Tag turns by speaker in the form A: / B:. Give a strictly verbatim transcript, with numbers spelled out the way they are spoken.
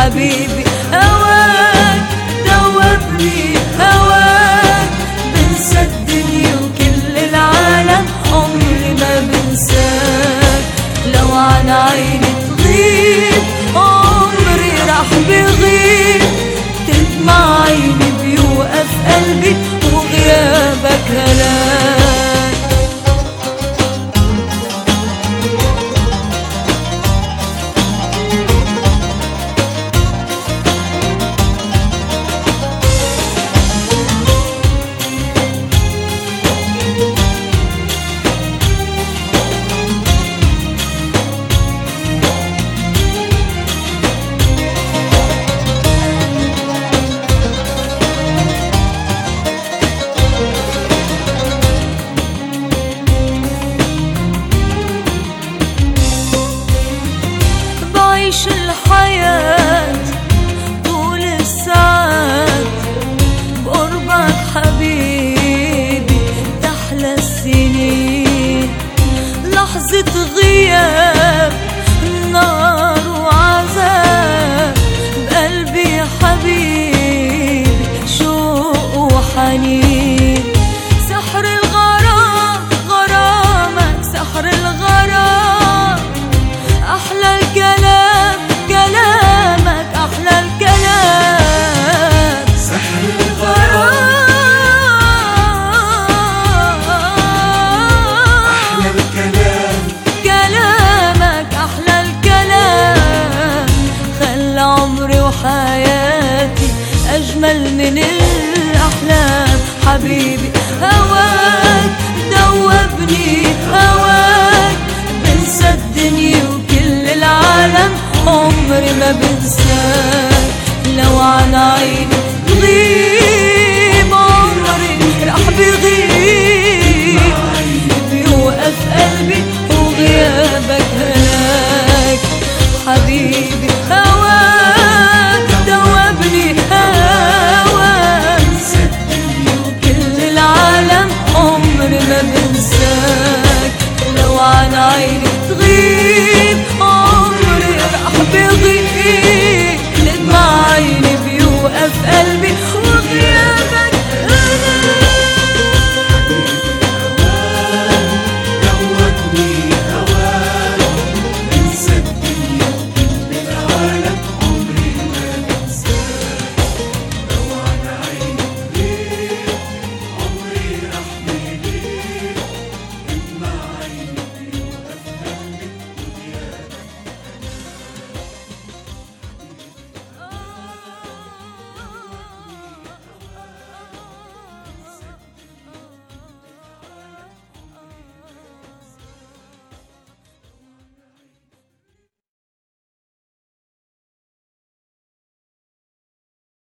A: حبيبي هواك دوبني، هواك بنسى الدنيا وكل العالم، عمري ما بنساك. لو عن عيني تغيب عمري راح بغيب، تدمع عيني بيوقف قلبي وغيابك هلاك. بعيش الحياة طول الساعات بقربك حبيبي، تحلى السنين لحظة غياب نار وعذاب، بقلبي حبيبي شوق وحنين. سحر الغرام غرامك، سحر الغرام أحلى الكلام كلامك، أحلى الكلام.
B: سحر الغرام أحلى الكلام
A: كلامك، أحلى الكلام. خلى عمري وحياتي أجمل من الأحلام. حبيبي هواك دوبني، هواك بنسى الدنيا وكل العالم، عمري ما بنساك. لو عن عيني